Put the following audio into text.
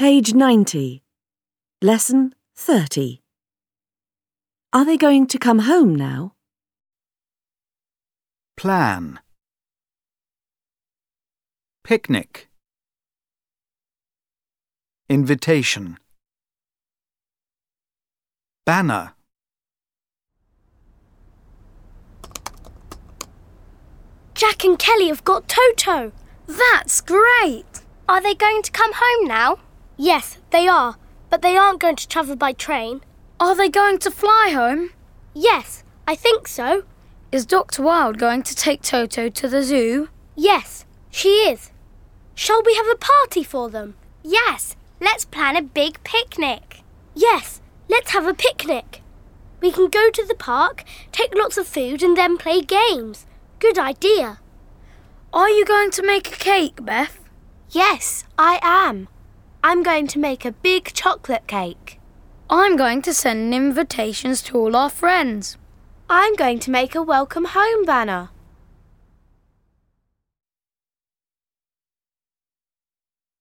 Page 90. Lesson 30. Are they going to come home now? Plan. Picnic. Invitation. Banner. Jack and Kelly have got Toto. That's great! Are they going to come home now? Yes, they are, but they aren't going to travel by train. Are they going to fly home? Yes, I think so. Is Dr. Wild going to take Toto to the zoo? Yes, she is. Shall we have a party for them? Yes, let's plan a big picnic. Yes, let's have a picnic. We can go to the park, take lots of food and then play games. Good idea. Are you going to make a cake, Beth? Yes, I am. I'm going to make a big chocolate cake. I'm going to send invitations to all our friends. I'm going to make a welcome home banner.